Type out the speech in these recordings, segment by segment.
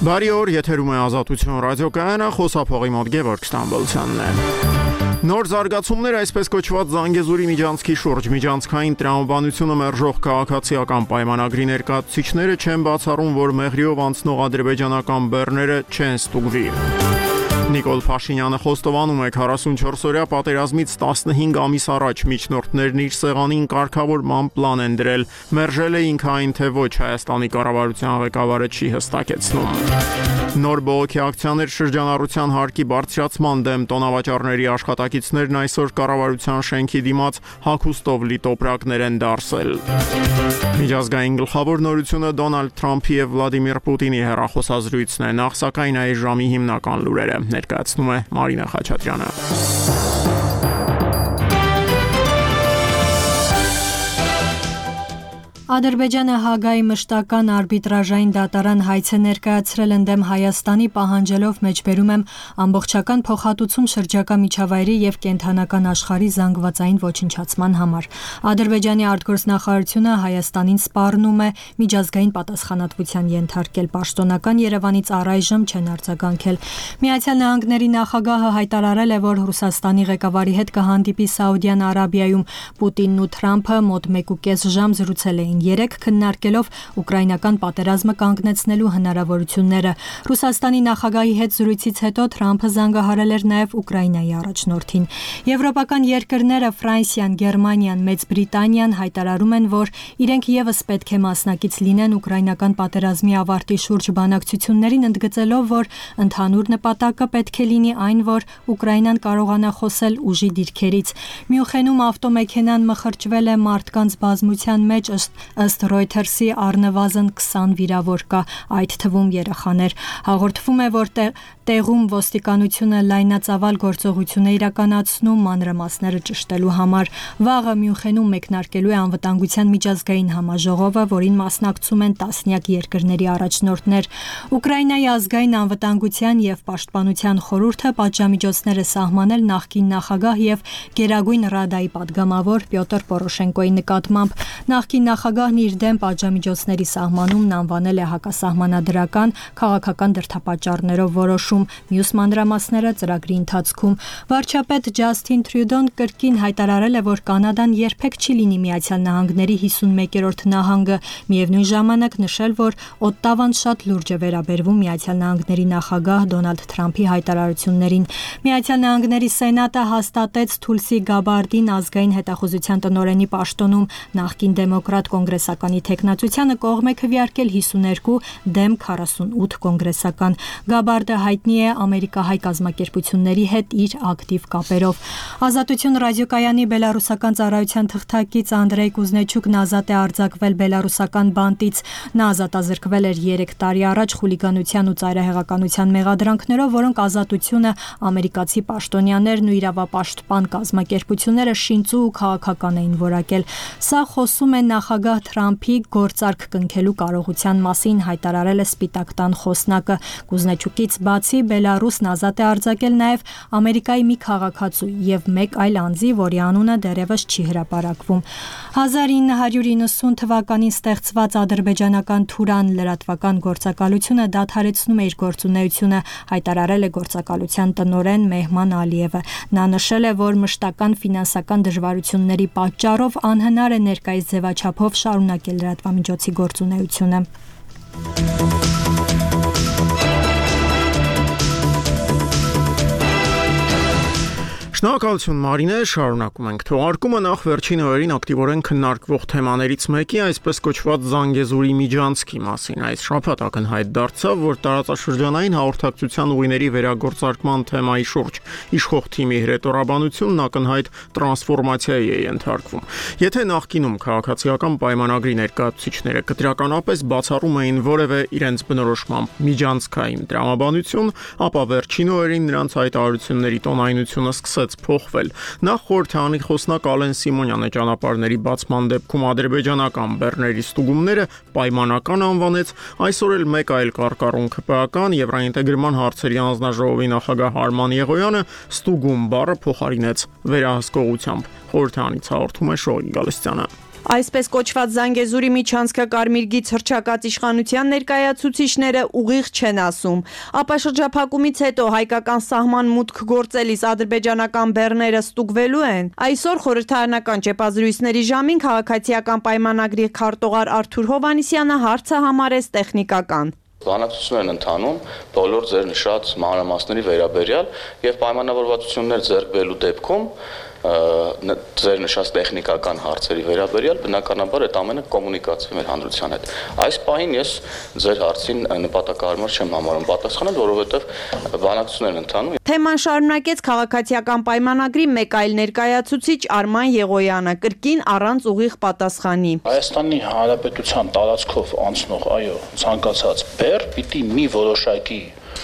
Բարի օր, եթերում է Ազատություն ռադիոկայանը, խոսափողի մոտ Գևորգ Ստամբոլցյանն է։ Նոր զարգացումներ այսպես կոչված Զանգեզուրի միջանցքի շուրջ միջանցքային տրամաբանությունը մերժող քաղաքացիական պայմանագրի ներկայացուցիչները չեն բացառում, որ մեղրիով անցնող ադրբեջանական բեռները չեն ստուգվի։ Նիկոլ Փաշինյանը խոստովանում է 44-օրյա պատերազմից 15 ամիս առաջ միջնորդներն իր սեղանին կարգավորման պլան են դրել, մերժել է ինքը այն թե ոչ, Հայաստանի կառավարության ղեկավարը չի հստակեցնում։ Նոր բողոքի ակցիաներ շրջանառության հարկի բարձրացման դեմ տոնավաճառների աշխատակիցներն այսօր կառավարության շենքի դիմաց հագուստով լի տոպրակներ են դարսել։ Միջազգային գլխավոր նորությունը Դոնալդ Թրամփի և Վլադիմիր Պուտինի հեռախոսազրույցն է, նախ սակայն այս ժամի հիմնական լուրերը ներկայացնում է Մարինա Խաչատրյանը։ Ադրբեջանը Հագայի մշտական արբիտրաժային դատարան հայց է ներկայացրել ընդդեմ Հայաստանի, պահանջելով մեջբերում եմ ամբողջական փոխհատուցում շրջակա միջավայրի և կենդանական աշխարհի զանգվածային ոչնչացման համար։ Ադրբեջանի արտգործնախարարությունը Հայաստանին սպառնում է միջազգային պատասխանատվության ենթարկել, պաշտոնական Երևանից առայժմ չեն արձագանքել։ Միացյալ Նահանգների նախագահը հայտարարել է, որ Ռուսաստանի ղեկավարի հետ կհանդիպի Սաուդյան Արաբիայում։ Պուտինն ու Թրամփը մոտ 1.5 ժամ զրուցել էին, երեք քննարկելով ուկրաինական պատերազմը կանգնեցնելու հնարավորությունները։ Ռուսաստանի նախագահի հետ զրույցից հետո Թրամփը զանգահարել էր նաև Ուկրաինայի առաջնորդին։ Եվրոպական երկրները Ֆրանսիան, Գերմանիան, Մեծ Բրիտանիան հայտարարում են, որ իրենք ևս պետք է մասնակից լինեն ուկրաինական պատերազմի ավարտի շուրջ բանակցություններին, ընդգծելով, որ ընդհանուր նպատակը պետք է լինի այն, որ Ուկրաինան կարողանա խոսել ուժի դիրքերից։ Մյունխենում ավտոմեքենան մխրճվել է մարդկանց բազմության մեջ, ըստ Reuters-ի առնվազն 20 վիրավոր կա, այդ թվում երեխաներ։ Հաղորդվում է, որ տեղում ոստիկանությունը լայնածավալ գործողություն է իրականացնում մանրամասները ճշտելու համար։ Վաղը Մյունխենում մեկնարկելու է անվտանգության միջազգային համաժողովը, որին մասնակցում են տասնյակ երկրների առաջնորդներ։ Ուկրաինայի ազգային անվտանգության և պաշտպանության խորհուրդը պատժամիջոցներ է սահմանել նախկին նախագահ և Գերագույն Ռադայի պատգամավոր Պյոտր Պորոշենկոյի նկատմամբ։ Նախկին նախագահն իր դեմ պատժամիջոցների սահմանումն անվանել է հակասահմանադրական, քաղաքական դրդապատճառներով որոշում, մյուս մանրամասները ծրագրի ընթացքում։ Վարչապետ Ջասթին Թրյուդոն կրկին հայտարարել է, որ Կանադան երբեք չի լինի Միացյալ Նահանգների 51-րդ նահանգը, միևնույն ժամանակ նշել, որ Օտտավան շատ լուրջ է վերաբերվում Միացյալ Նահանգների նախագահ Դոնալդ Թրամփի հայտարարություններին։ Միացյալ Նահանգների Սենատը հաստատեց Թուլսի Գաբարդին ազգային հետախուզության տնօրենի պաշտոնում, նախկին դեմոկրատ կոնգրեսականի թեկնածությանը կողմ է քվեարկել 52 դեմ 48 կոնգրեսական։ Գաբարդը հայտնի է ամերիկահայ կազմակերպությունների հետ իր ակտիվ կապերով։ Ազատություն ռադիոկայանի բելարուսական ծառայության թղթակից Անդրեյ Կուզնեչուկն ազատ է արձակվել բելարուսական բանտից։ Նա ազատազրկվել էր 3 տարի առաջ խուլիգանության ու ծայրահեղականության մեղադրանքներով, որոնք Ազատությունը, ամերիկացի պաշտոնյաներն ու իրավապաշտպան կազմակերպությունները շինծու ու քաղաքական էին որակել։ Սա խոսում է նախագահ Թրամփի գործարք կնքելու կարողության մասին, հայտարարել է Սպիտակ տան խոսնակը։ Կուզնեչուկից բացի Բելարուսն ազատ է արձակել նաև Ամերիկայի մի քաղաքացու և մեկ այլ անձի, որի անունը դեռևս չի հրապարակվում։ 1990 թվականին ստեղծված ադրբեջանական Թուրան լրատվական գործակալությունը դադարեցնում է իր գործունեությունը, հայտարարել է գործակալության տնօրեն Մեհման Ալիևը։ Նա նշել է, որ մշտական ֆինանսական դժվարությունների պատճառով անհնար է ներկայիս ձևաչափով շարունակել լրատվամիջոցի գործունեությունը։ Շնորհակալություն Մարինե, շարունակում ենք։ Թողարկումը նախ վերջին օրերին ակտիվորեն քննարկվող թեմաներից մեկի, այսպես կոչված Զանգեզուրի միջանցքի մասին։ Այս շաբաթ ակնհայտ դարձավ, որ տարածաշրջանային հաղորդակցության ուղիների վերագործարկման թեմայի շուրջ իշխող թիմի հրետորաբանությունն ակնհայտ տրանսֆորմացիայի է ենթարկվում։ Եթե նախկինում քաղաքացիական պայմանագրի ներկայացուցիչները կտրականապես բացառում էին որևէ իրենց բնորոշմամբ միջանցքային տրամաբանություն, ապա վերջին օրերին նրանց հայտարարությունների տոնայնությունը սկսեց փոխվել։ Նախ խորհրդանի խոսնակ Ալեն Սիմոնյանը ճանապարհների բացման դեպքում ադրբեջանական բեռների ստուգումները պայմանական անվանեց, այսօր էլ մեկ այլ կարկառուն ԿՊԱ-ական Եվրաինտեգրման հարցերի անձնաժողովի նախագահ Արման Եղոյանը ստուգում բառը փոխարինեց վերահսկողությամբ։ Խորհրդանից հաղորդում է Շողիկ Գալստյանը։ Այսպես կոչված Զանգեզուրի միջանցքը Կարմիր գիծ հռչակած իշխանության ներկայացուցիչները ուղիղ չեն ասում։ Ապա շրջափակումից հետո հայկական սահման մուտք գործելիս ադրբեջանական բեռները ստուգվելու են։ Այսօր խորհրդարանական ճեպազրույցների ժամին քաղաքացիական պայմանագրի քարտուղար Արթուր Հովհաննիսյանը հարցը համարեց տեխնիկական։ Բանակցություններ են ընթանում բոլոր ձեր նշած մանրամասների վերաբերյալ եւ պայմանավորվածություններ ձեռք բերելու դեպքում ձեր նշած տեխնիկական հարցերի վերաբերյալ բնականաբար այդ ամենը կոմունիկացվի մեր հանրության հետ։ Այս պահին ես ձեր հարցին նպատակահարմար չեմ համարում պատասխանել, որովհետեւ բանակցություններ են ընթանում։ Թեման շարունակեց քաղաքացիական պայմանագրի մեկ այլ ներկայացուցիչ Արման Եղոյանը, կրկին առանց ուղիղ պատասխանի։ Հայաստանի Հանրապետության տարածքով անցնող, այո, ցանկացած բեռ պիտի մի որոշակի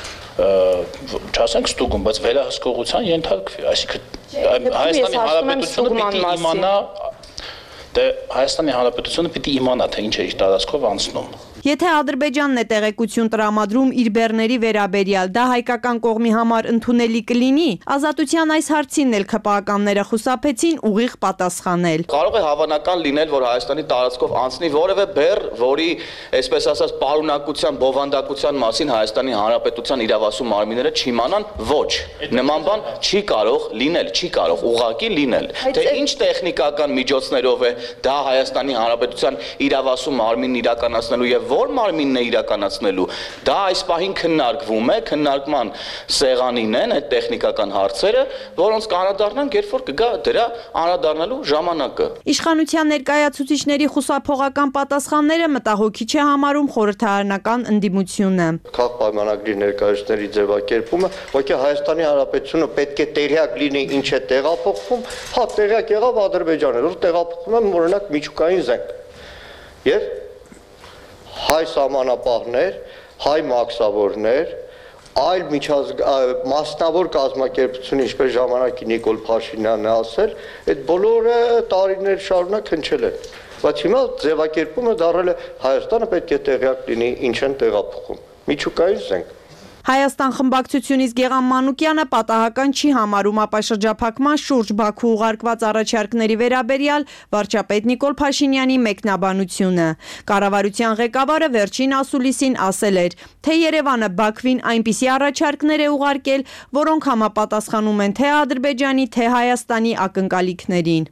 չասենք ստուգում, բայց վերահսկողության ենթարկվի, այսինքն Հայաստանի Հանրապետությունը պիտի իմանա, Հայաստանի Հանրապետությունը պիտի իմանա, թե ինչ է իր տարածքով անցնում։ Եթե Ադրբեջանն է տեղեկություն տրամադրում իր բեռների վերաբերյալ, դա հայկական կողմի համար ընդունելի կլինի։ Ազատության այս հարցին էլ ՔՊԱ-ականները խուսափեցին ուղիղ պատասխանել։ Կարող է հավանական լինել, որ Հայաստանի տարածքով անցնի որևէ բեռ, որի, այսպես ասած, պարունակության, բովանդակության մասին Հայաստանի Հանրապետության իրավասու մարմինները չիմանան, ոչ։ Նման բան չի կարող լինել, չի կարող ուղղակի լինել։ Թե ինչ տեխնիկական միջոցներով է դա Հայաստանի Հանրապետության իրավասու մարմինն իրականացնելու եւ որ մարմինն է իրականացնելու, դա այս պահին քննարկվում է, քննարկման սեղանին են այդ տեխնիկական հարցերը, որոնց կանադառնանք, երբ որ կգա դրա անդրադառնալու ժամանակը։ Իշխանության ներկայացուցիչների խուսափողական պատասխանները մտահոգիչ է համարում խորհրդարանական ընդդիմությունը։ Քաղաքապայմանագրի ներկայացուցիչների ձևակերպումը, ոչի Հայաստանի Հանրապետությունը պետք է տեղյակ լինի ինչ է տեղափոխվում, հա տեղյակ եղավ Ադրբեջանը, որ տեղափոխվում է օրինակ միջուկային զենք։ Եվ հայ սահմանապահներ, հայ մաքսավորներ, այլ մասնավոր կազմակերպություն, ինչպես ժամանակի Նիկոլ Փաշինյանն է ասել, այդ բոլորը տարիներ շարունակ հնչել են։ Բայց հիմա ձևակերպումը դառել է Հայաստանը պետք է տեղյակ լինի ինչ են տեղափոխում։ Միջուկային զենք։ Հայաստան խմբակցությունից Գեղամ Մանուկյանը պատահական չի համարում ապա շրջափակման շուրջ Բաքու ուղարկված առաջարկների վերաբերյալ վարչապետ Նիկոլ Փաշինյանի մեկնաբանությունը։ Կառավարության ղեկավարը վերջին ասուլիսին ասել էր, թե Երևանը Բաքվին այնպիսի առաջարկներ է ուղարկել, որոնք համապատասխանում են թե Ադրբեջանի, թե Հայաստանի ակնկալիքներին։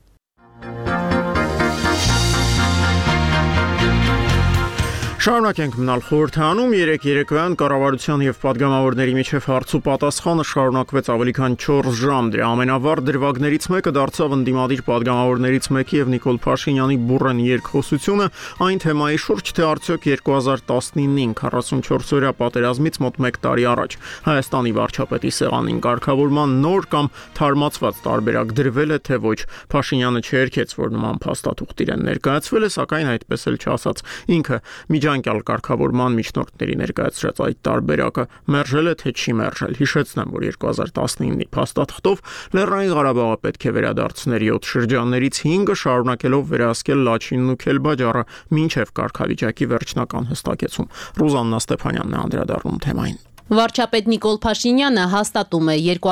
Շարունակենք մնալ խորհրդանում, երեկոյան կառավարության եւ падգամավորների միջև հարց ու պատասխանը շարունակվեց ավելի քան 4 ժամ։ Դրա ամենավառ դրվագներից մեկը դարձավ ընդդիմադիր падգամավորներից մեկի եւ Նիկոլ Փաշինյանի բուռն երկխոսությունը այն թեմայի շուրջ, թե արդյոք 2019-ին 44-օրյա պատերազմից մոտ 1 տարի առաջ Հայաստանի վարչապետի սեղանին կարգավորման նոր կամ թարմացված տարբերակ դրվել է, թե ոչ։ Փաշինյանը չերքեց, որ նման փաստաթուղթ իրեն ներկայացվել է, սակայն այդպես էլ չասաց։ Ինքը միջանկյալ կարգավորման միջնորդների ներկայացրած այդ տարբերակը մերժել է, թե չի մերժել։ Հիշեցնեմ, որ 2019-ի փաստաթղթով Լեռնային Ղարաբաղը պետք է վերադարձներ 7 շրջաններից 5-ը, շարունակելով վերահսկել Լաչինն ու Քելբաջարը մինչև կարգավիճակի վերջնական հստակեցում։ Ռուզաննա Ստեփանյանն է անդրադառնում թեմային։ Վարչապետ Նիկոլ Փաշինյանը հաստատում է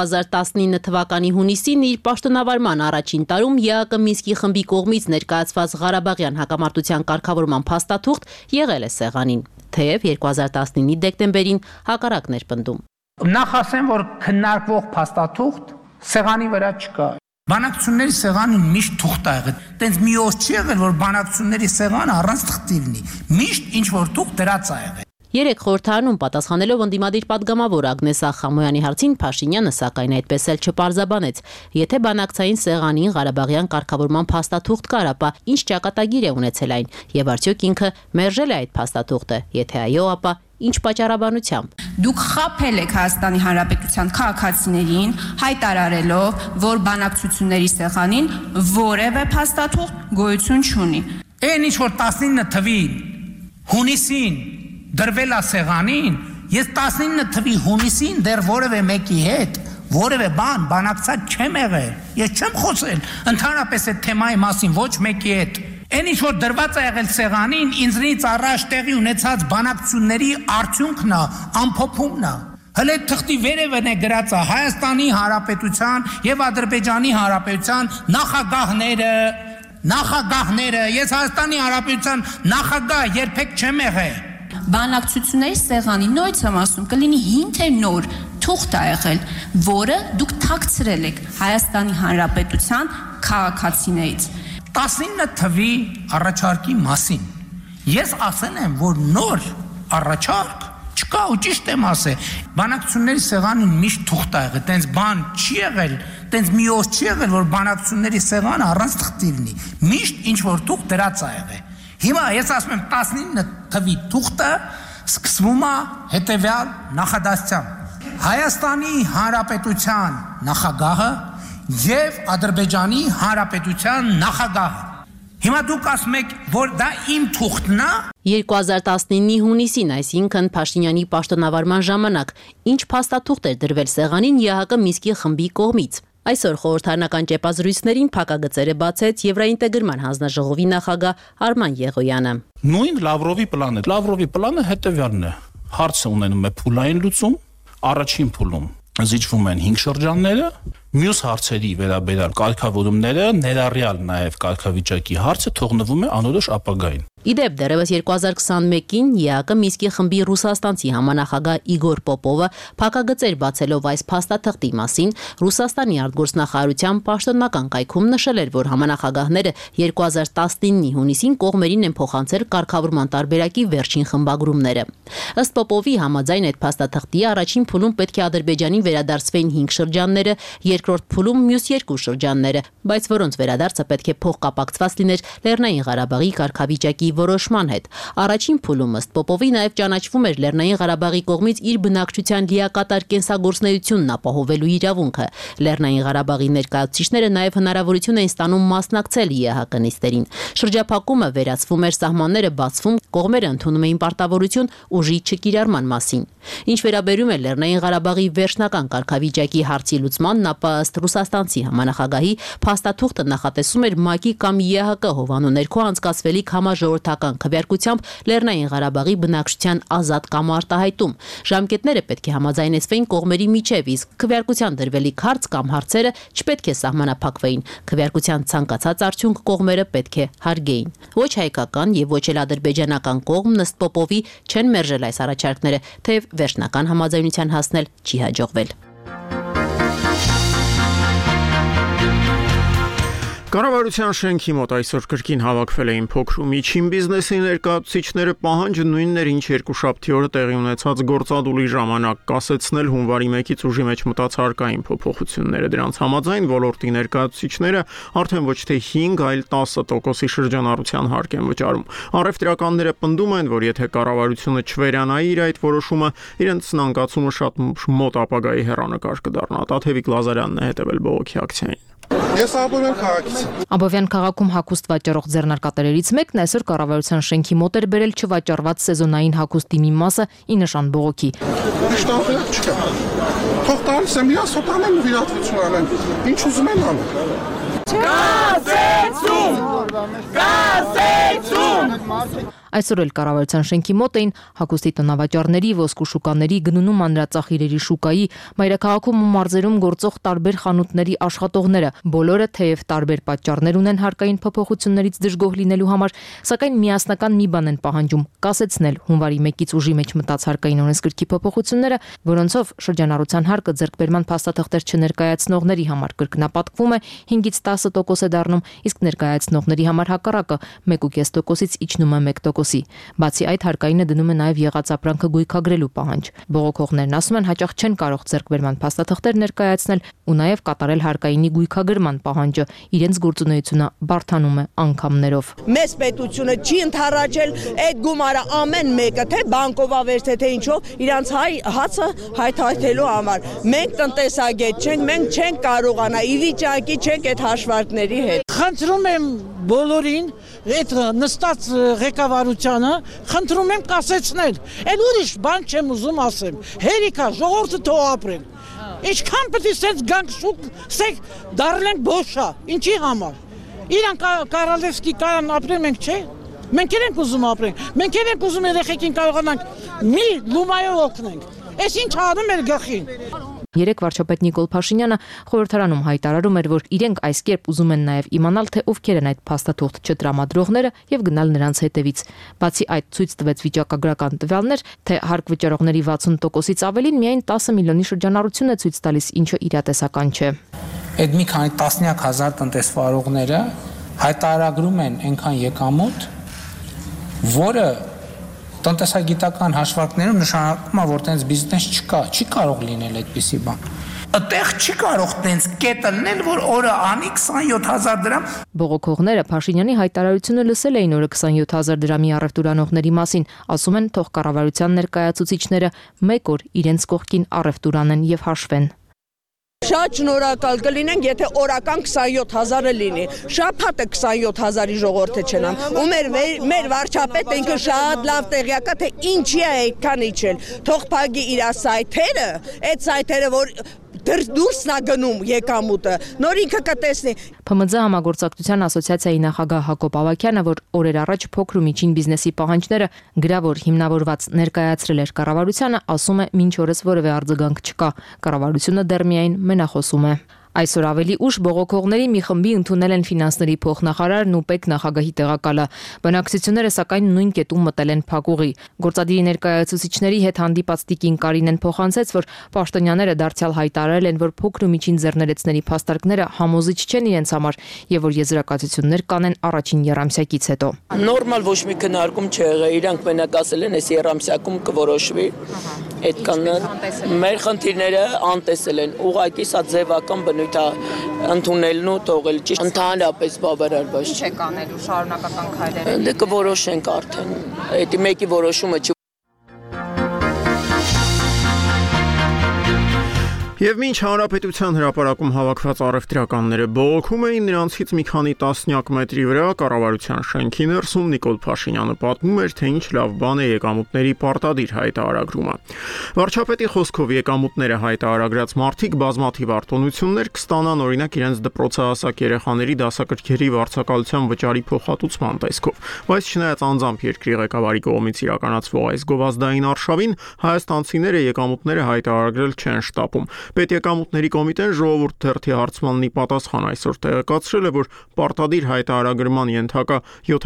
2019 թվականի հունիսին իր պաշտոնավարման առաջին տարում ԵԱԿ Մինսկի խմբի կողմից ներկայացված Ղարաբաղյան հակամարտության կարգավորման փաստաթուղթ եղել է սեղանին, թեև 2019-ի դեկտեմբերին հակառակն էր պնդում։ Նախ ասեմ, որ քննարկվող փաստաթուղթ սեղանի վրա չկա։ Բանակցությունների սեղանին միշտ թուղթ ա եղել։ Տենց մի օր չի եղել, որ բանակցությունների սեղանը առանց թղթի լինի։ Միշտ ինչ որ թուղթ դրած ա եղել։ Երեք խորհրդարանում պատասխանելով ընդդիմադիր падգամավոր Ագնես Ախամոյանի հարցին Փաշինյանը սակայն այդպես էլ չպարզաբանեց։ Եթե բանակցային սեղանին Ղարաբաղյան կարգավորման փաստաթուղթ կար, ապա ինչ ճակատագիր է ունեցել այն, եւ արդյոք ինքը մերժել է այդ փաստաթուղթը, եթե այո, ապա ինչ պատճառաբանությամբ։ Դուք խաբել եք Հայաստանի Հանրապետության քաղաքացիներին, հայտարարելով, որ բանակցությունների սեղանին որևէ փաստաթուղթ գոյություն չունի։ Այն ինչ որ 19 թվի հունիսին դրվել է սեղանին, ես 19 թվի հունիսին դեռ որևէ մեկի հետ որևէ բանակցած չեմ եղել, ես չեմ խոսել ընդհանրապես այդ թեմայի մասին ոչ մեկի հետ։ Այն ինչ որ դրված է եղել սեղանին, ինձնից առաջ տեղի ունեցած բանակցությունների արդյունքն է, ամփոփումն է։ Հələ թղթի վերևն է գրած է Հայաստանի Հանրապետության եւ Ադրբեջանի Հանրապետության նախագահները, նախագահները, ես Հայաստանի Հանրապետության նախագահ երբեք չեմ եղել։ Բանակցությունների սեղանի նույնց եմ ասում, կլինի հին թե նոր թուղթ ա եղել, որը դուք թաքցրել եք Հայաստանի Հանրապետության քաղաքացիներից։ 19 թվի առաջարկի մասին ես ասել եմ, որ նոր առաջարկ չկա ու ճիշտ եմ ասել։ Բանակցությունների սեղանին միշտ թուղթ ա եղել, տենց բան չի եղել, տենց մի օր չի եղել, որ բանակցությունների սեղանը առանց թղթի լինի։ Միշտ ինչ որ թուղթ դրած ա եղել։ Հիմա ես ասում եմ 19 թվի թուղթը սկսվում է հետևյալ նախադասությամբ. Հայաստանի Հանրապետության նախագահը եւ Ադրբեջանի Հանրապետության նախագահը։ Հիմա դուք ասում եք, որ դա իմ թուղթն է։ 2019-ի հունիսին, այսինքն Փաշինյանի պաշտոնավարման ժամանակ, ինչ փաստաթուղթ էր դրվել սեղանին ԵԱՀԿ Մինսկի խմբի կողմից։ Այսօր խորհրդարանական ճեպազրույցներին փակագծերը բացեց Եվրաինտեգրման հանձնաժողովի նախագահ Արման Եղոյանը։ Նույն Լավրովի պլանը։ Լավրովի պլանը հետևյալն է. հարցը ունենում է փուլային լուծում, առաջին փուլում զիջվում են 5 շրջանները, մյուս հարցերի վերաբերյալ կարգավորումները, ներառյալ նաև կարգավիճակի հարցը թողնվում է անորոշ ապագային։ Իդեպ դեռևս 2021-ին ԵԱՀԿ Մինսկի խմբի ռուսաստանցի համանախագահ Իգոր Պոպովը փակագծեր բացելով այս փաստաթղթի մասին Ռուսաստանի արտգործնախարարության պաշտոնական կայքում նշել էր, որ համանախագահները 2019-ի հունիսին կողմերին են փոխանցել կարգավորման տարբերակի վերջին խմբագրումները։ Ըստ Պոպովի համաձայն այդ փաստաթղթի առաջին փուլում պետք է Ադրբեջանին վերադարձվեին 5 շրջանները, երկրորդ փուլում մյուս 2 շրջանները, բայց որոնց վերադարձը պետք է փոխկապակցված լիներ Լեռնային Ղարաբաղի կարգավիճակի որոշման հետ։ Առաջին փուլում ըստ Պոպովի նաև ճանաչվում էր Լեռնային Ղարաբաղի կողմից իր բնակչության լիակատար կենսագործունեությունն ապահովելու իրավունքը։ Լեռնային Ղարաբաղի ներկայացուցիչները նաև հնարավորություն էին ստանում մասնակցել ԵԱՀԿ նիստերին։ Շրջափակումը վերացվում էր, սահմանները բացվում, կողմերը ընդունում էին պարտավորություն ուժի չկիրառման մասին։ Ինչ վերաբերում է Լեռնային Ղարաբաղի վերջնական կարգավիճակի հարցի լուծմանն, ապա ըստ ռուսաստանցի համանախագահի փաստաթուղթը նախատեսում էր ՄԱԿ-ի կամ ԵԱՀԿ հովանու ներքո անցկացվելիք համաժողովրդական քվեարկությամբ Լեռնային Ղարաբաղի բնակչության ազատ կամ արտահայտում։ Ժամկետները պետք է համաձայնեցվեին կողմերի միջև, իսկ քվեարկության դրվելիք հարց կամ հարցերը չպետք է սահմանափակվեին։ Քվեարկության ցանկացած արդյունք կողմերը պետք է հարգեին։ Ոչ հայկական եւ ոչ էլ ադրբեջանական կողմն ըստ Պոպովի չեն մերժել այս առաջարկները, թեև վերջնական համաձայնության հասնել չի հաջողվել։ Կառավարության շենքի մոտ այսօր կրկին հավաքվել էին փոքր ու միջին բիզնեսի ներկայացուցիչները, պահանջը նույնն էր, ինչ երկուշաբթի օրը տեղի ունեցած գործադուլի ժամանակ կասեցնել հունվարի 1-ից ուժի մեջ մտած հարկային փոփոխությունները։ Դրանց համաձայն ոլորտի ներկայացուցիչները արդեն ոչ թե 5, այլ 10% շրջանառության հարկ են վճարում։ Առևտրականները պնդում են, որ եթե կառավարությունը չվերանայի իր այդ որոշումը, իրենց զանգացումը շատ մոտ ապագայի հեռանկար կդառնա։ Տաթևիկ Լազարյանն է հետևել բողոքի ակցիային։ Ես Աբովյան քաղաքից եմ։ Աբովյան քաղաքում հագուստ վաճառող ձեռնարկատերերից մեկն այսօր կառավարության շենքի մոտ էր բերել չվաճառված սեզոնային հագուստի մի մասը ի նշան բողոքի։ Իշտանք չկա։ Թող տալիս եմ, ես հոտանեմ վիրատվություն անեմ։ Ինչ ուզում են անում։ Այսօր էլ կառավարության շենքի մոտ էին հագուստի տնավաճառների, ոսկու շուկաների, գնունու մանրածախիրերի շուկայի, մայրաքաղաքում ու մարզերում գործող տարբեր խանութների աշխատողները։ Բոլորը թեև տարբեր պատճառներ ունեն հարկային փոփոխություններից դժգոհ լինելու համար, սակայն միասնական մի բան են պահանջում՝ կասեցնել հունվարի 1-ից ուժի մեջ մտած հարկային օրենսգրքի փոփոխությունները, որոնցով շրջանառության հարկը ձեռքբերման փաստաթղթեր չներկայացնողների համար կրկնապատկվում է 5-ից 10% է դառնում, իսկ ներկայացնողների համար հակառակը 1.5%-ից իջնում է 1%-ի։ Բացի այդ, հարկայինը դնում է նաև եղած ապրանքը գույքագրելու պահանջ։ Բողոքողներն ասում են, հաճախ չեն կարող ձեռքբերման փաստաթղթեր ներկայացնել ու նաև կատարել հարկայինի գույքագրման պահանջը, իրենց գործունեությունը բարդանում է անգամներով։ Մեծ պետությունը չի ընդառաջել այդ գումարը ամեն մեկը, թե բանկովավերց թե ինչով, իրանց հացը հայթայթելու համար։ Մենք տնտեսագետ չենք, մենք չենք կարողանա ի վիճակի չենք այդ հաշվարկների հետ։ Խնդրում եմ բոլորին, այդ նստած ղեկավարությանը, խնդրում եմ կասեցնել։ Էլ ուրիշ բան չեմ ուզում ասեմ։ Հերիքա, ժողովուրդը թող ապրեն։ Ինչքան պետք է սենց գանք շուտ, սեք դառնենք բոշա, ինչի համար։ Իրան Կարալևսկի կարան ապրեն, մենք չէ։ Մենք ենք ուզում ապրենք։ Մենք ենք ուզում երեխեքին կարողանանք մի լումայով օգնենք։ Այս ինչ անում էր գլխին։ Երեկ վարչապետ Նիկոլ Փաշինյանը խորհրդարանում հայտարարում էր, որ իրենք այս կերպ ուզում են նաև իմանալ, թե ովքեր են այդ փաստաթուղթ չտրամադրողները եւ գնալ նրանց հետևից։ Բացի այդ, ցույց տվեց վիճակագրական տվյալներ, թե հարկ վճարողների 60%-ից ավելին միայն 10 միլիոնի շրջանառություն է ցույց տալիս, ինչը իրատեսական չէ։ Այդ մի քանի տասնյակ հազար տնտեսվարողները հայտարարում են այնքան եկամուտ, որը տնտեսագիտական հաշվարկներում նշանակում է, որ տենց բիզնես չկա, չի կարող լինել այդպիսի բան։ Այդտեղ չի կարող տենց կետը լինել, որ օրը անի 27000 դրամ։ Բողոքողները Փաշինյանի հայտարարությունը լսել էին օրը 27000 դրամի առևտուրանողների մասին, ասում են թող կառավարության ներկայացուցիչները մեկ օր իրենց կողքին առևտուր անեն եւ հաշվեն։ Շատ շնորհակալ կլինենք, եթե օրական 27000-ը լինի։ Շաբաթը 27000-ի ժողովուրդը չնամ։ Ու մեր վարչապետը ինքը շատ լավ տեղյակ է, թե ինչի է այդքան իջել։ Թող փակի իր սայթերը, այդ սայթերը, որ դուրսն է գնում եկամուտը, նոր ինքը կտեսնի։ ՓՄԶ համագործակցության ասոցիացիայի նախագահ Հակոբ Ավագյանը, որ օրեր առաջ փոքր ու միջին բիզնեսի պահանջները գրավոր հիմնավորված ներկայացրել էր կառավարությանը, ասում է, մինչ օրս որևէ արձագանք չկա։ Կառավարությունը դեռ միայն մենախոսում է։ Այսօր ավելի ուշ բողոքողների մի խմբի ընդունել են ֆինանսների փոխնախարարն ու ՊԵԿ նախագահի տեղակալը։ Բնակչությունները սակայն նույն կետում մտել են փակուղի։ Գործադիրի ներկայացուցիչների հետ հանդիպած Տիկին Կարինեն փոխանցեց, որ պաշտոնյաները դարձյալ հայտարարել են, որ փոքր ու միջին ձեռներեցների փաստարկները համոզիչ չեն իրենց համար եւ որ եզրակացություններ կանեն առաջին երամսյակից հետո։ Նորմալ ոչ մի քննարկում չեղե, իրանք մենակ ասել են, այս երամսյակում կորոշվի։ Այդքան մեր խնդիրները անտեսել են, ուղղակի սա ձևական բնույթ է ընդունելն ու թողել ճիշտ ընդհանրապես բավարար բայց ինչ է կանելու շարունակական քայլերը։ Դե կորոշենք արդեն, այդ մեկի որոշումը չի։ Եվ մինչ հանրապետության հրապարակում հավաքված առևտրականները բողոքում էին, նրանցից մի քանի տասնյակ մետրի վրա կառավարության շենքի ներսում Նիկոլ Փաշինյանը պատմում էր, թե ինչ լավ բան է եկամուտների պարտադիր հայտարարումը։ Վարչապետի խոսքով եկամուտները հայտարարած մարդիկ բազմաթիվ արտոնություններ կստանան, օրինակ իրենց դպրոցահասակ երեխաների դասակարգերի վարձակալության վճարի փոխհատուցման տեսքով, բայց չնայած անձամբ երկրի ղեկավարի կողմից իրականացվող այս գովազդային արշավին, հայաստանցիները եկամուտները հայտարարել չեն շտապում։ Պետեկամուտների կոմիտեն ժողովուրդ թերթի հարցմաննի պատասխան այսօր տեղեկացրել է, որ պարտադիր հայտարարման ենթակա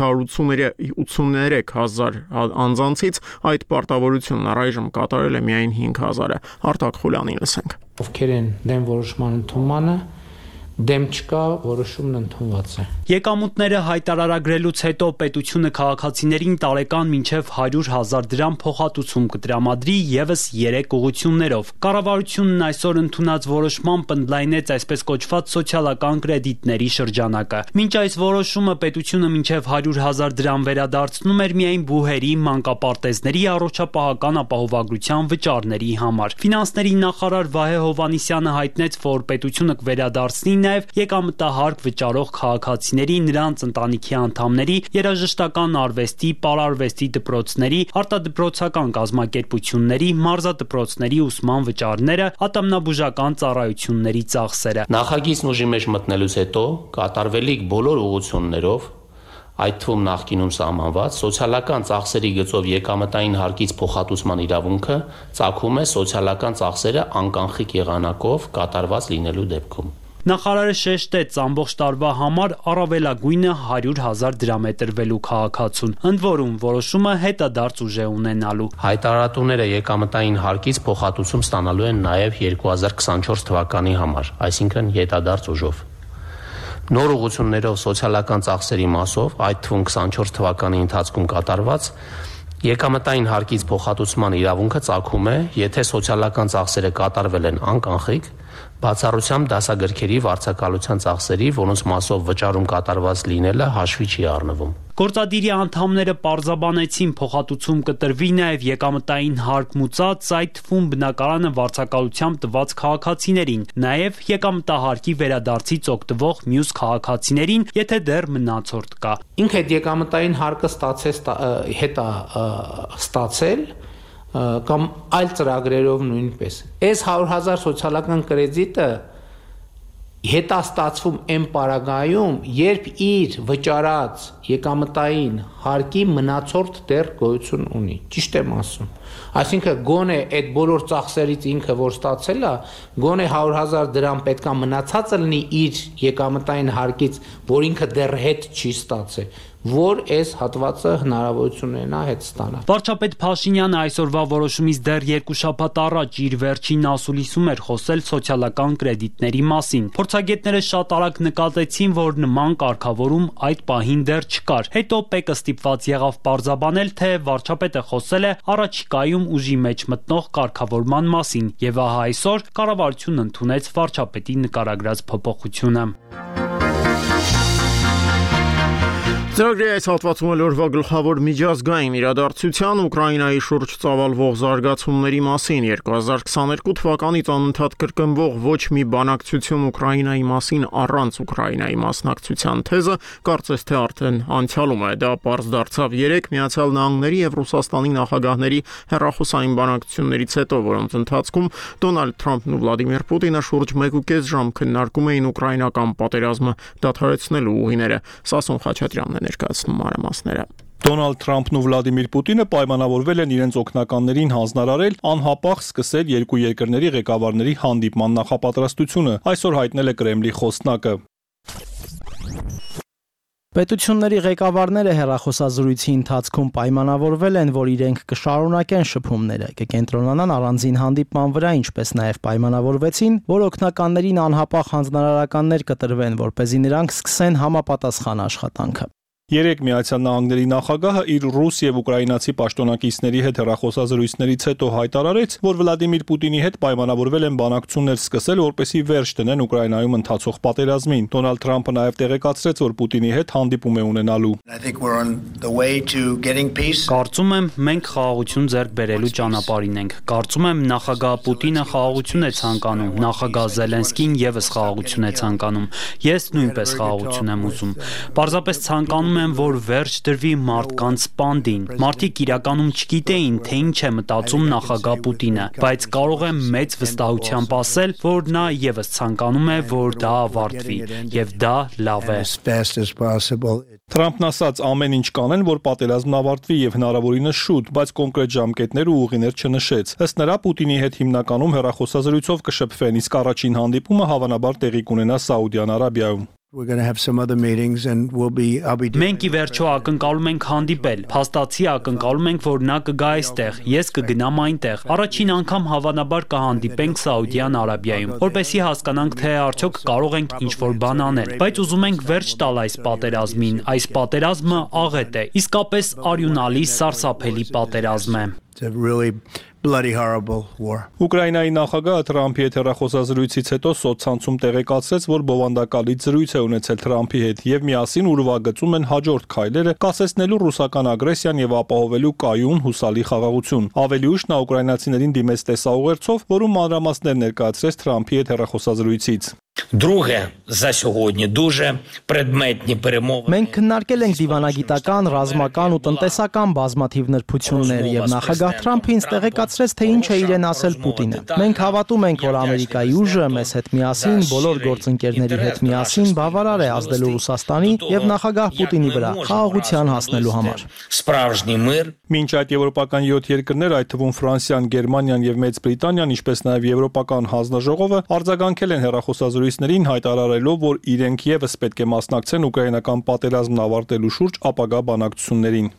783 հազար անձանցից այդ պարտավորությունն առայժմ կատարել է միայն 5000-ը։ Արտակ Խուլյանին լսենք։ Ովքեր են դեմ որոշման ընդունմանը, դեմ չկա, որոշումն ընդունված է։ Եկամուտները հայտարարագրելուց հետո պետությունը քաղաքացիներին տարեկան մինչև 100,000 դրամ փոխհատուցում կտրամադրի եւս 3 ուղղություններով։ Կառավարությունն այսօր ընդունած որոշմամբ ընդլայնեց այսպես կոչված սոցիալական կրեդիտների շրջանակը։ Մինչ այս որոշումը պետությունը մինչև 100,000 դրամ վերադարձնում էր միայն բուհերի, մանկապարտեզների առողջապահական ապահովագրության վճարների համար։ Ֆինանսների նախարար Վահե Հովհաննիսյանը հայտնեց, որ պետությունը կվերադարձնի նաև եկամտահարկ վճարող քաղաքացիների, նրանց ընտանիքի անդամների, երաժշտական արվեստի, պարարվեստի դպրոցների, արտադպրոցական կազմակերպությունների, մարզադպրոցների ուսման վճարները, ատամնաբուժական ծառայությունների ծախսերը։ Նախագիծն ուժի մեջ մտնելուց հետո կատարվելիք բոլոր ուղղություններով, այդ թվում նախկինում սահմանված սոցիալական ծախսերի գծով եկամտային հարկից փոխհատուցման իրավունքը ծագում է սոցիալական ծախսերը անկանխիկ եղանակով կատարված լինելու դեպքում։ Նախարարը շեշտեց ամբողջ տարվա համար առավելագույնը 100,000 դրամ է տրվելու քաղաքացուն, ընդ որում որոշումը հետադարձ ուժ է ունենալու։ Հայտարարատուները եկամտային հարկից փոխհատուցում ստանալու են նաև 2024 թվականի համար, այսինքն հետադարձ ուժով։ Նոր ուղղություններով սոցիալական ծախսերի մասով, այդ թվում 24 թվականի ընթացքում կատարված, եկամտային հարկից փոխհատուցման իրավունքը ծագում է, եթե սոցիալական ծախսերը կատարվել են անկանխիկ, բացառությամբ դասագրքերի վարձակալության ծախսերի, որոնց մասով վճարում կատարված լինելը հաշվի չի առնվում։ Գործադիրի անդամները պարզաբանեցին փոխհատուցում կտրվի նաև եկամտային հարկ մուծած, այդ թվում բնակարանը վարձակալությամբ տված քաղաքացիներին, նաև եկամտահարկի վերադարձից օգտվող մյուս քաղաքացիներին, եթե դեռ մնացորդ կա։ Ինքը այդ եկամտային հարկը ստացել կամ այլ ծրագրերով նույնպես։ Այս 100,000 սոցիալական կրեդիտը հետաստացվում այն պարագայում, երբ իր վճարած եկամտային հարկի մնացորդ դեռ գոյություն ունի։ Ճիշտ եմ ասում։ Այսինքն գոնե այդ բոլոր ծախսերից ինքը որ ստացել է, գոնե 100,000 դրամ պետքա մնացածը լինի իր եկամտային հարկից, որ ինքը դեռ հետ չի ստացել, որ այս հատվածը հնարավորություն ունենա հետ ստանալ։ Վարչապետ Փաշինյանը այսօրվա որոշումից դեռ 2 շաբաթ առաջ իր վերջին ասուլիսում էր խոսել սոցիալական կրեդիտների մասին։ Փորձագետները շատ արագ նկատեցին, որ նման կարգավորում այդ պահին դեռ չկար։ Հետո ՊԵԿ-ը ստիպված եղավ պարզաբանել, թե վարչապետը խոսել է առաջիկայում ուժի մեջ մտնող կարգավորման մասին, եւ ահա այսօր կառավարությունն ընդունեց վարչապետի նկարագրած փոփոխությունը։ Ծրագրի այս հատվածում էլ օրվա գլխավոր միջազգային իրադարձության Ուկրաինայի շուրջ ծավալվող զարգացումների մասին 2022 թվականից անընդհատ կրկնվող ոչ մի բանակցություն Ուկրաինայի մասին առանց Ուկրաինայի մասնակցության թեզը կարծես թե արդեն անցյալում է։ Դա պարզ դարձավ 3 Միացյալ Նահանգների եւ Ռուսաստանի նախագահների հեռախոսային բանակցություններից հետո, որոնց ընթացքում Դոնալդ Թրամփն ու Վլադիմիր Պուտինը շուրջ 1.5 ժամ քննարկում էին ուկրաինական պատերազմը դադարեցնելու ուղիները։ Սասուն Խաչատրյանն ներկայացնում մանրամասները։ Դոնալդ Թրամփն ու Վլադիմիր Պուտինը պայմանավորվել են իրենց օգնականներին հանձնարարել անհապաղ սկսել երկու երկրների ղեկավարների հանդիպման նախապատրաստությունը, այսօր հայտնել է Կրեմլի խոսնակը։ Պետությունների ղեկավարները հեռախոսազրույցի ընթացքում պայմանավորվել են, որ իրենք կշարունակեն շփումները, կկենտրոնանան առանձին հանդիպման վրա, ինչպես նաև պայմանավորվեցին, որ օգնականներին անհապաղ հանձնարարականներ կտրվեն, որպեսզի նրանք սկսեն համապատասխան աշխատանքը։ 3 Միացյալ Նահանգների նախագահը իր ռուս եւ ուկրաինացի պաշտոնակիցների հետ հեռախոսազրույցներից հետո հայտարարեց, որ Վլադիմիր Պուտինի հետ պայմանավորվել են բանակցություններ սկսել, որպեսզի վերջ դնեն Ուկրաինայում ընթացող պատերազմին։ Դոնալդ Թրամփը նաև տեղեկացրեց, որ Պուտինի հետ հանդիպում է ունենալու։ Կարծում եմ, մենք խաղաղություն ձեռք բերելու ճանապարհին ենք։ Կարծում եմ, նախագահ Պուտինը խաղաղություն է ցանկանում, նախագահ Զելենսկին եւս խաղաղություն է ցանկանում։ Ես նույնպես խաղաղություն եմ ուզում։ Պարզապես ցանկանում եմ, որ վերջ դրվի մարդկանց սպանդին։ Մարդիկ իրականում չգիտեին, թե ինչ է մտածում նախագահ Պուտինը, բայց կարող եմ մեծ վստահությամբ ասել, որ նա եւս ցանկանում է, որ դա ավարտվի, եւ դա լավ է։ Թրամփն ասաց, ամեն ինչ կանեն, որ պատերազմն ավարտվի եւ հնարավորինս շուտ, բայց կոնկրետ ժամկետներ ու ուղիներ չնշեց։ Ըստ նրա Պուտինի հետ հիմնականում հեռախոսազրույցով կշփվեն, իսկ առաջին հանդիպումը հավանաբար տեղի կունենա Սաուդյան Արաբիայում։ Մենք ի վերջո ակնկալում ենք հանդիպել, փաստացի ակնկալում ենք, որ նա կգա այստեղ, ես կգնամ այնտեղ, առաջին անգամ հավանաբար կհանդիպենք Սաուդյան Արաբիայում, որպեսզի հասկանանք, թե արդյոք կարող ենք ինչ-որ բան անել, բայց ուզում ենք վերջ տալ այս պատերազմին, այս պատերազմը աղետ է, իսկապես արյունալի սարսափելի պատերազմ է։ Ուկրաինայի նախագահը Թրամփի հետ հեռախոսազրույցից հետո սոցցանցում տեղեկացրեց, որ բովանդակալից զրույց է ունեցել Թրամփի հետ եւ միասին ուրվագծում են հաջորդ քայլերը կասեցնելու ռուսական ագրեսիան եւ ապահովելու կայուն հուսալի խաղաղություն։ Ավելի ուշ նա ուկրաինացիներին դիմեց տեսաուղերձով, որում մանրամասներ ներկայացրեց Թրամփի հետ հեռախոսազրույցից։ Մենք քննարկել ենք դիվանագիտական, ռազմական ու տնտեսական բազմաթիվ նրբություններ եւ նախագահ Թրամփը ինձ տեղեկացրեց, թե ինչ է իրեն ասել Պուտինը։ Մենք հավատում ենք, որ Ամերիկայի ուժը մեզ հետ միասին, բոլոր գործընկերների հետ միասին բավարար է ազդելու Ռուսաստանի եւ նախագահ Պուտինի վրա խաղաղության հասնելու համար։ Մինչ այդ եվրոպական 7 երկրներ, այդ թվում Ֆրանսիան, Գերմանիան եւ Մեծ Բրիտանիան, ինչպես նաեւ Եվրոպական հանձնաժողովը արձագանքել են հեռախոսազրույցներին հայտարարելով, որ իրենք եւս պետք է մասնակցեն ուկրաինական պատերազմն ավարտելու շուրջ ապագա բանակցություններին։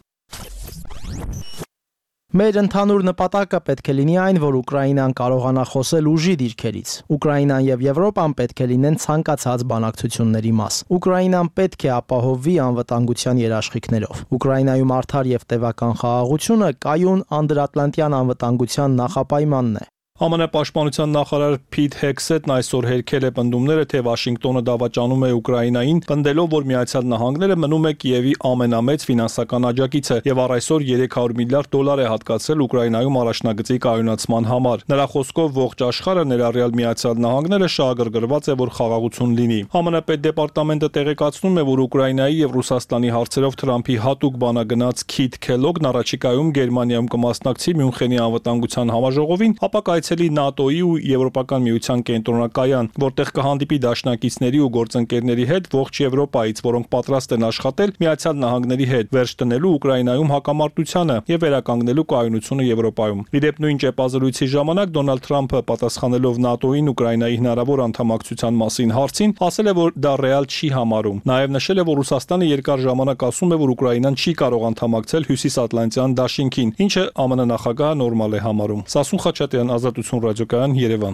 Մեր ընդհանուր նպատակը պետք է լինի այն, որ Ուկրաինան կարողանա խոսել ուժի դիրքերից։ Ուկրաինան եւ Եվրոպան պետք է լինեն ցանկացած բանակցությունների մաս։ Ուկրաինան պետք է ապահովվի անվտանգության երաշխիքներով։ Ուկրաինայում արդար եւ տևական խաղաղությունը կայուն անդրատլանտյան անվտանգության նախապայմանն է։ ԱՄՆ պաշտպանության նախարար Փիթ Հեքսետն այսօր հերքել է պնդումները, թե Վաշինգտոնը դավաճանում է Ուկրաինային, պնդելով, որ Միացյալ Նահանգները մնում է Կիևի ամենամեծ ֆինանսական աջակիցը եւ առ այսօր $300 միլիարդ է հատկացրել Ուկրաինայում առաջնագծի կայունացման համար։ Նրա խոսքով ողջ աշխարհը, ներառյալ Միացյալ Նահանգները, շահագրգռված է, որ խաղաղություն լինի։ ԱՄՆ պետդեպարտամենտը տեղեկացնում է, որ Ուկրաինայի եւ Ռուսաստանի հարցերով Թրամփի հատուկ բանագնաց Քիթ Քելոգն առաջիկայում Գերմանիայում կմասնակցի Մյունխենի անվտանգության համաժողովին, ապա կայցելի ՆԱՏՕ-ի ու Եվրոպական միության կենտրոնակայան, որտեղ կհանդիպի դաշնակիցների ու գործընկերների հետ ողջ Եվրոպայից, որոնք պատրաստ են աշխատել Միացյալ Նահանգների հետ, վերջ դնելու Ուկրաինայում հակամարտությանը եւ վերականգնելու կայունությունը Եվրոպայում։ Իդեպ նույն ճեպազրույցի ժամանակ Դոնալդ Թրամփը պատասխանելով ՆԱՏՕ-ին Ուկրաինայի հնարավոր անդամակցության մասին հարցին, ասել է, որ դա ռեալ չի համարում։ Նաեւ նշել է, որ Ռուսաստանը երկար ժամանակ ասում է, որ Ուկրաինան չի կարող անդամակցել Հյուսիսատլանտյան դաշինքին, ինչը ԱՄՆ նախագահը նորմալ է համարում։ Սասուն Խաչատրյան, Ազատություն ռադիոկայան, Երևան։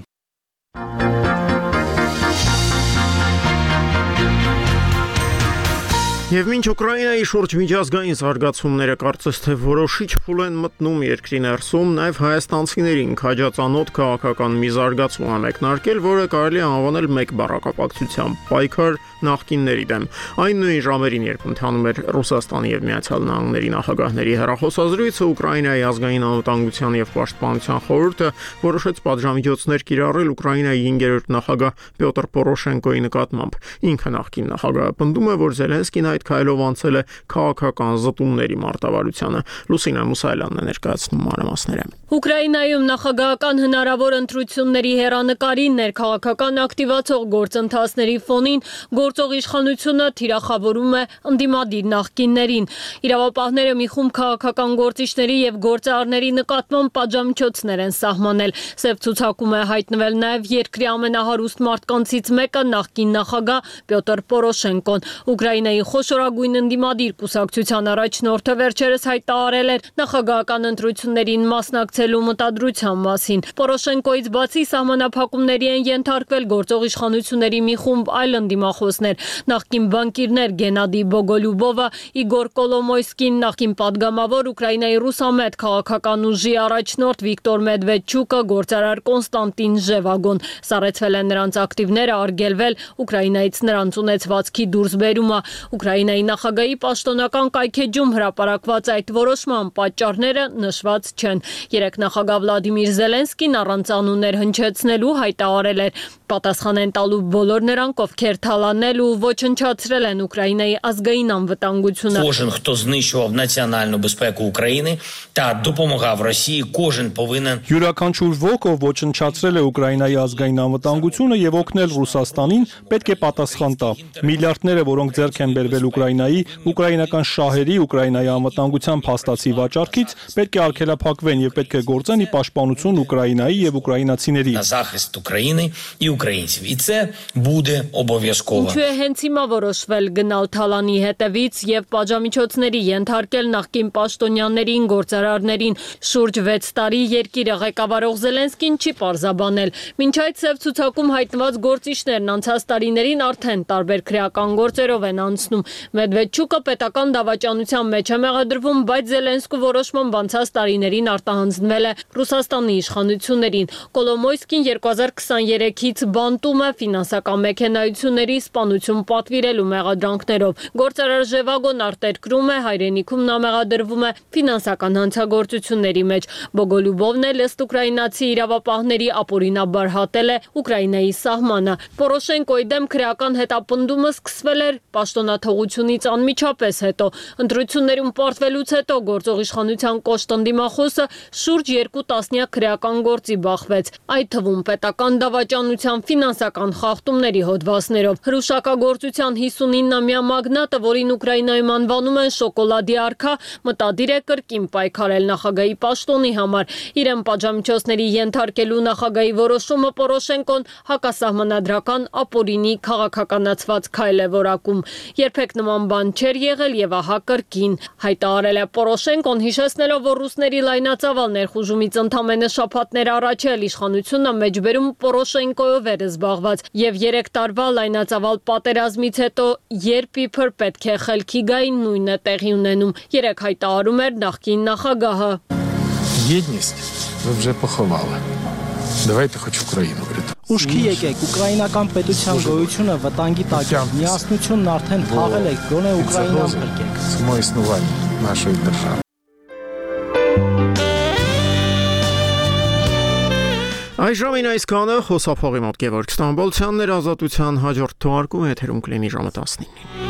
Եվ մինչ Ուկրաինայի շուրջ միջազգային զարգացումները կարծես թե որոշիչ փուլ են մտնում երկրի ներսում, նաև հայաստանցիներին քաջածանոթ քաղաքական մի զարգացում է մեկնարկել, որը կարելի է անվանել մեկ բառակապակցությամբ՝ պայքար նախկինների դեմ։ Այն նույն ժամերին, երբ ընթանում էր Ռուսաստանի եւ Միացյալ Նահանգների նախագահների հեռախոսազրույցը, Ուկրաինայի ազգային անվտանգության եւ պաշտպանության խորհուրդը որոշեց պատժամիջոցներ կիրառել Ուկրաինայի 5-րդ նախագահ Պյոտր Պորոշենկոյի նկատմամբ։ Ինքը նախկին նախագահը պնդում է, որ Զելենսկին այդ քայլով անցել է քաղաքական զտումների մարտավարությանը։ Լուսինա Մուսայելյանն է ներկայացնում մանրամասները։ Ուկրաինայում նախագահական հնարավոր ընտրությունների հեռանկարի ներքաղաքական ակտիվացող գործընթացների ֆոնին գործող իշխանությունը թիրախավորում է ընդդիմադիր նախկիններին։ Իրավապահները մի խումբ քաղաքական գործիչների եւ գործարարների նկատմամբ պատժամիջոցներ են սահմանել։ Սև ցուցակում է հայտնվել նաեւ երկրի ամենահարուստ մարդկանցից մեկը նախկին նախագահ Պյոտր Պորոշենկոն։ Ուկրաինայի խոշորագույն ընդդիմադիր կուսակցության առաջնորդը վերջերս հայտարարել էր նախագահական ընտրություններին մասնակցելու մտադրության մասին։ Պորոշենկոից բացի սահմանափակումների են ենթարկվել գործող իշխանությունների մի խումբ այլ ընդդիմախոսներ, նախկին բանկիրներ Գենադի Բոգոլյուբովը, Իգոր Կոլոմոյսկին, նախկին падգամավոր Ուկրաինայի ռուսամետ քաղաքական ուժի առաջնորդ Վիկտոր Մեդվեդչուկը, գործարար Կոնստանտին Ժևագոն։ Սառեցվել են նրանց ակտիվները, արգելվել Ուկրաինայից նրանց ունեցվածքի դուրսբերումը։ Ուկրաինայի նախագահի պաշտոնական կայքեջում հրապարակված այդ որոշման պատճառները նշված չեն։ Երեք նախագահ Վլադիմիր Զելենսկին առանց անուններ հնչեցնելու հայտարարել էր. պատասխան են տալու բոլոր նրանք, ովքեր թալանել ու ոչնչացրել են Ուկրաինայի ազգային անվտանգությունը։ Кожен, хто знищував національну безпеку України та допомагав Росії, кожен повинен Յուրաքանչյուր ոք, ով ոչնչացրել է Ուկրաինայի ազգային անվտանգությունը եւ օգնել Ռուսաստանին, պետք է պատասխան տա։ Միլիարդները, որոնք ձեռք են բերվել Ուկրաինայի, ուկրաինական շահերի, Ուկրաինայի անվտանգության փաստացի վաճառքից, պետք է արգելափակվեն եւ պետք է գործեն ի պաշտպանություն Ուկրաինայի եւ ուկրաինացիների։ на захист України і українців. І це буде обов'язково. Ինչու է հենց հիմա որոշվել գնալ Թալանի հետևից եւ պատժամիջոցների ենթարկել նախկին պաշտոնյաներին, գործարարներին։ Շուրջ 6 տարի երկիրը ղեկավարող Զելենսկին չի պարզաբանել։ Մինչ այդ սև ցուցակում հայտնված գործիչներն անցած տարիներին արդեն տարբեր քրեական գործերով են անցնում։ Մեդվեդչուկը պետական դավաճանության մեջ է մեղադրվում, բայց Զելենսկու որոշմամբ անցած տարիներին արտահանձնվել է Ռուսաստանի իշխանություններին։ Կոլոմոյսկին 2023-ից բանտում է ֆինանսական մեքենայությունների սպանություն պատվիրելու մեղադրանքներով։ Գործարար Ժևագոն արտերկրում է, հայրենիքում նա մեղադրվում է ֆինանսական հանցագործությունների մեջ։ Բոգոլյուբովն էլ ըստ ուկրաինացի իրավապահների ապօրինաբար հատել է Ուկրաինայի սահմանը։ Պորոշենկոյի դեմ քրեական հետապնդումը սկսվել էր պաշտոնաթողությունից անմիջապես հետո։ Ընտրություններում պարտվելուց հետո գործող իշխանության կոշտ ընդդիմախոսը շուրջ 2 տասնյակ քրեական գործի բախվեց, այդ թվում պետական դավաճանության ֆինանսական խախտումների հոդվածներով։ Հրուշակագործության 59-ամյա մագնատը, որին Ուկրաինայում անվանում են շոկոլադի արքա, մտադիր է կրկին պայքարել նախագահի պաշտոնի համար։ Իրեն պատժամիջոցների ենթարկելու նախագահի որոշումը Պորոշենկոն հակասահմանադրական ապօրինի քաղաքականացված քայլ է որակում։ Երբեք նման բան չէր եղել եւ ահա կրկին, հայտարարել է Պորոշենկոն, հիշեցնելով, որ ռուսների լայնածավալ ներխուժումից ընդամենը շաբաթներ առաջ էլ իշխանությունը մեջբերում Պորոշենկոյով էր զբաղված եւ 3 տարվա լայնածավալ պատերազմից հետո երբ իբր պետք է խելքի գային, նույնը տեղի ունենում։ Երեք հայտարարում էր նախկին նախագահը. Єдність ви вже поховали. Давайте хоч Україну врятуємо. Ուշքի եկեք, ուկրաինական պետության գոյությունը վտանգի տակ է։ Միասնությունն արդեն թաղել եք, գոնե Ուկրաինան փրկեք։ Само існування нашої держави. Այժմին այսքանը խոսափողի մոտ Գևորգ Ստամբոլցյանն էր, Ազատության հաջորդ թողարկումը եթերում կլինի ժամը 19-ին։